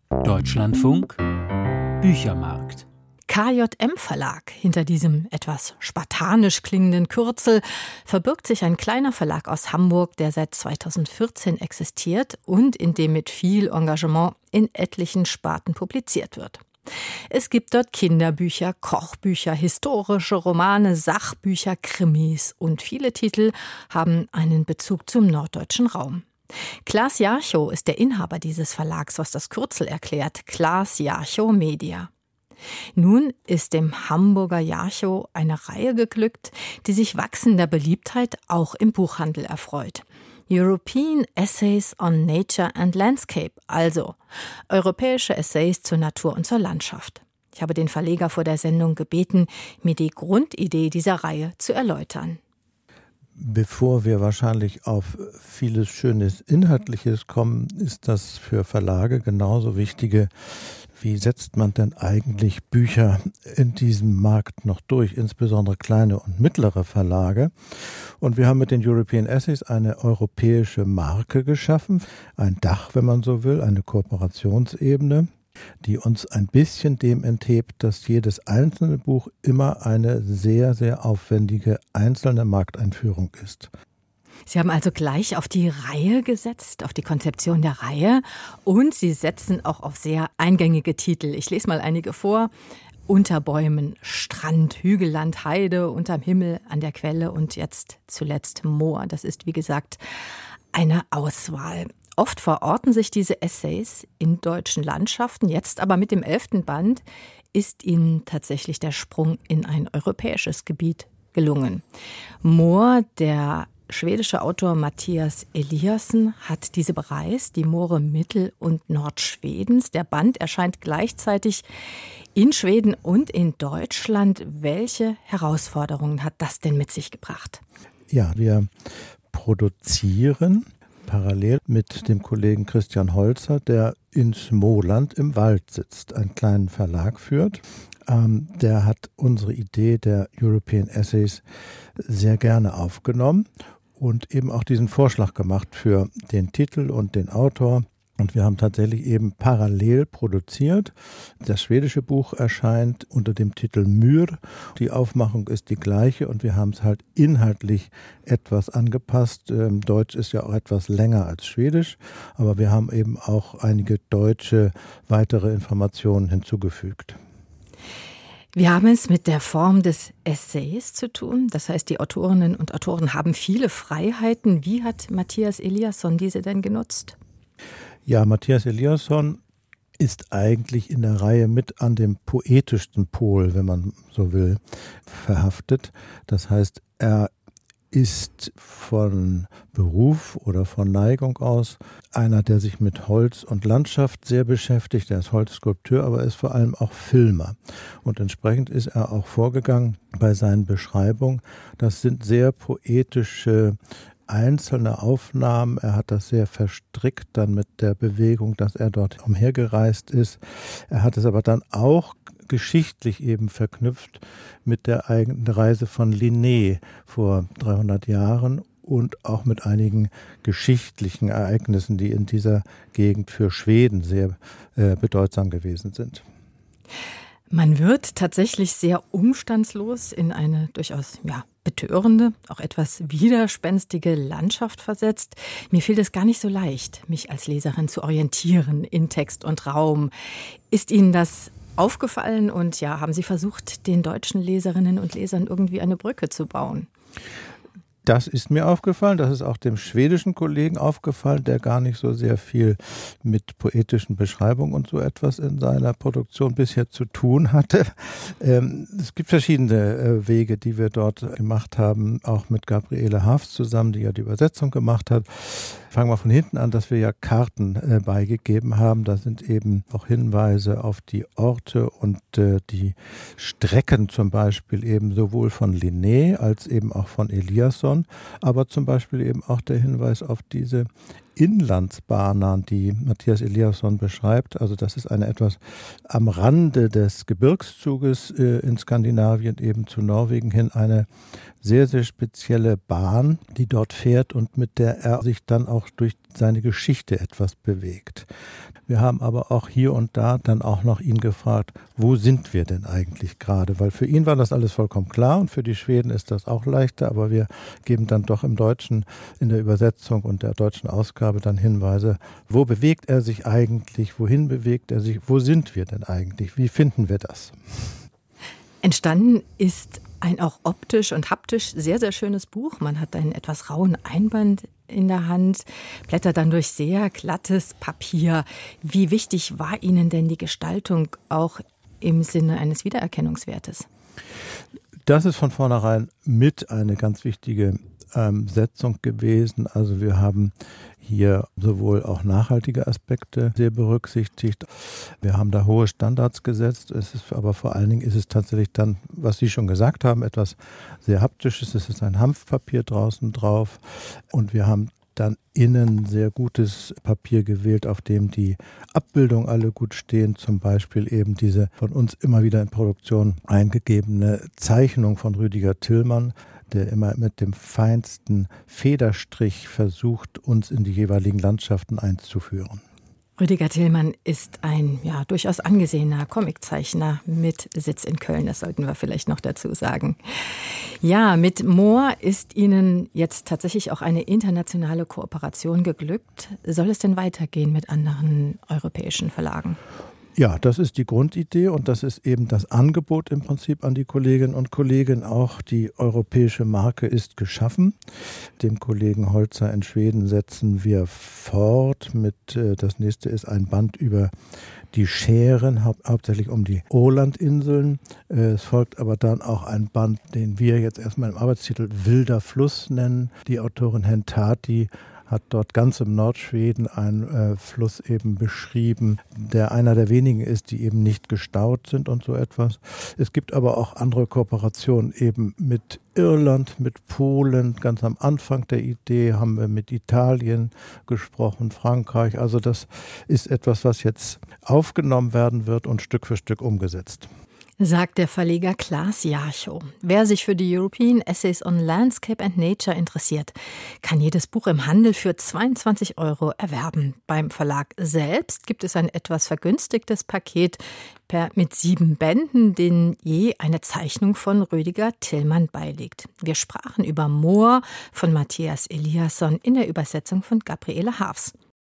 Deutschlandfunk Büchermarkt. KJM Verlag. Hinter diesem etwas spartanisch klingenden Kürzel verbirgt sich ein kleiner Verlag aus Hamburg, der seit 2014 existiert und in dem mit viel Engagement in etlichen Sparten publiziert wird. Es gibt dort Kinderbücher, Kochbücher, historische Romane, Sachbücher, Krimis und viele Titel haben einen Bezug zum norddeutschen Raum. Klaas Jarchow ist der Inhaber dieses Verlags, was das Kürzel erklärt, Klaas Jarchow Media. Nun ist dem Hamburger Jarchow eine Reihe geglückt, die sich wachsender Beliebtheit auch im Buchhandel erfreut. European Essays on Nature and Landscape, also europäische Essays zur Natur und zur Landschaft. Ich habe den Verleger vor der Sendung gebeten, mir die Grundidee dieser Reihe zu erläutern. Bevor wir wahrscheinlich auf vieles Schönes Inhaltliches kommen, ist das für Verlage genauso wichtige, wie setzt man denn eigentlich Bücher in diesem Markt noch durch, insbesondere kleine und mittlere Verlage. Und wir haben mit den European Essays eine europäische Marke geschaffen, ein Dach, wenn man so will, eine Kooperationsebene, die uns ein bisschen dem enthebt, dass jedes einzelne Buch immer eine sehr, sehr aufwendige einzelne Markteinführung ist. Sie haben also gleich auf die Reihe gesetzt, auf die Konzeption der Reihe und Sie setzen auch auf sehr eingängige Titel. Ich lese mal einige vor. Unter Bäumen, Strand, Hügelland, Heide, unterm Himmel, an der Quelle und jetzt zuletzt Moor. Das ist, wie gesagt, eine Auswahl. Oft verorten sich diese Essays in deutschen Landschaften. Jetzt aber mit dem 11. Band ist Ihnen tatsächlich der Sprung in ein europäisches Gebiet gelungen. Moor, der schwedische Autor Mattias Eliasson hat diese bereist, die Moore Mittel- und Nordschwedens. Der Band erscheint gleichzeitig in Schweden und in Deutschland. Welche Herausforderungen hat das denn mit sich gebracht? Ja, wir produzieren parallel mit dem Kollegen Christian Holzer, der in Småland im Wald sitzt, einen kleinen Verlag führt. Der hat unsere Idee der European Essays sehr gerne aufgenommen und eben auch diesen Vorschlag gemacht für den Titel und den Autor. Und wir haben tatsächlich eben parallel produziert. Das schwedische Buch erscheint unter dem Titel Myr. Die Aufmachung ist die gleiche und wir haben es halt inhaltlich etwas angepasst. Deutsch ist ja auch etwas länger als Schwedisch, aber wir haben eben auch einige deutsche weitere Informationen hinzugefügt. Wir haben es mit der Form des Essays zu tun. Das heißt, die Autorinnen und Autoren haben viele Freiheiten. Wie hat Mattias Eliasson diese denn genutzt? Ja, Mattias Eliasson ist eigentlich in der Reihe mit an dem poetischsten Pol, wenn man so will, verhaftet. Das heißt, er ist von Beruf oder von Neigung aus einer, der sich mit Holz und Landschaft sehr beschäftigt. Er ist Holzskulpteur, aber er ist vor allem auch Filmer. Und entsprechend ist er auch vorgegangen bei seinen Beschreibungen. Das sind sehr poetische einzelne Aufnahmen. Er hat das sehr verstrickt dann mit der Bewegung, dass er dort umhergereist ist. Er hat es aber dann auch geschichtlich eben verknüpft mit der eigenen Reise von Linné vor 300 Jahren und auch mit einigen geschichtlichen Ereignissen, die in dieser Gegend für Schweden sehr bedeutsam gewesen sind. Man wird tatsächlich sehr umstandslos in eine durchaus betörende, auch etwas widerspenstige Landschaft versetzt. Mir fiel es gar nicht so leicht, mich als Leserin zu orientieren in Text und Raum. Ist Ihnen das aufgefallen und haben Sie versucht, den deutschen Leserinnen und Lesern irgendwie eine Brücke zu bauen? Das ist mir aufgefallen, das ist auch dem schwedischen Kollegen aufgefallen, der gar nicht so sehr viel mit poetischen Beschreibungen und so etwas in seiner Produktion bisher zu tun hatte. Es gibt verschiedene Wege, die wir dort gemacht haben, auch mit Gabriele Hafs zusammen, die ja die Übersetzung gemacht hat. Fangen wir von hinten an, dass wir ja Karten beigegeben haben. Da sind eben auch Hinweise auf die Orte und die Strecken zum Beispiel eben sowohl von Linné als eben auch von Eliasson, aber zum Beispiel eben auch der Hinweis auf diese Inlandsbahnern, die Mattias Eliasson beschreibt. Also das ist eine etwas am Rande des Gebirgszuges in Skandinavien, eben zu Norwegen hin, eine sehr, sehr spezielle Bahn, die dort fährt und mit der er sich dann auch durch seine Geschichte etwas bewegt. Wir haben aber auch hier und da dann auch noch ihn gefragt, wo sind wir denn eigentlich gerade? Weil für ihn war das alles vollkommen klar und für die Schweden ist das auch leichter, aber wir geben dann doch im Deutschen, in der Übersetzung und der deutschen Ausgabe dann Hinweise, wo bewegt er sich eigentlich, wohin bewegt er sich, wo sind wir denn eigentlich, wie finden wir das? Entstanden ist ein auch optisch und haptisch sehr, sehr schönes Buch. Man hat einen etwas rauen Einband in der Hand, blättert dann durch sehr glattes Papier. Wie wichtig war Ihnen denn die Gestaltung auch im Sinne eines Wiedererkennungswertes? Das ist von vornherein mit eine ganz wichtige Setzung gewesen. Also wir haben hier sowohl auch nachhaltige Aspekte sehr berücksichtigt. Wir haben da hohe Standards gesetzt. Aber vor allen Dingen ist es tatsächlich dann, was Sie schon gesagt haben, etwas sehr Haptisches. Es ist ein Hanfpapier draußen drauf und wir haben dann innen sehr gutes Papier gewählt, auf dem die Abbildungen alle gut stehen. Zum Beispiel eben diese von uns immer wieder in Produktion eingegebene Zeichnung von Rüdiger Tillmann, der immer mit dem feinsten Federstrich versucht, uns in die jeweiligen Landschaften einzuführen. Rüdiger Tillmann ist ein durchaus angesehener Comiczeichner mit Sitz in Köln, das sollten wir vielleicht noch dazu sagen. Ja, mit Moor ist Ihnen jetzt tatsächlich auch eine internationale Kooperation geglückt. Soll es denn weitergehen mit anderen europäischen Verlagen? Ja, das ist die Grundidee und das ist eben das Angebot im Prinzip an die Kolleginnen und Kollegen. Auch die europäische Marke ist geschaffen. Dem Kollegen Holzer in Schweden setzen wir fort mit, das nächste ist ein Band über die Schären, hauptsächlich um die Ålandinseln. Es folgt aber dann auch ein Band, den wir jetzt erstmal im Arbeitstitel Wilder Fluss nennen. Die Autorin Hentati hat dort ganz im Nordschweden einen Fluss eben beschrieben, der einer der wenigen ist, die eben nicht gestaut sind und so etwas. Es gibt aber auch andere Kooperationen eben mit Irland, mit Polen. Ganz am Anfang der Idee haben wir mit Italien gesprochen, Frankreich. Also das ist etwas, was jetzt aufgenommen werden wird und Stück für Stück umgesetzt. Sagt der Verleger Klaas Jarchow. Wer sich für die European Essays on Landscape and Nature interessiert, kann jedes Buch im Handel für 22 € erwerben. Beim Verlag selbst gibt es ein etwas vergünstigtes Paket mit 7 Bänden, denen je eine Zeichnung von Rüdiger Tillmann beiliegt. Wir sprachen über Moor von Mattias Eliasson in der Übersetzung von Gabriele Haafs.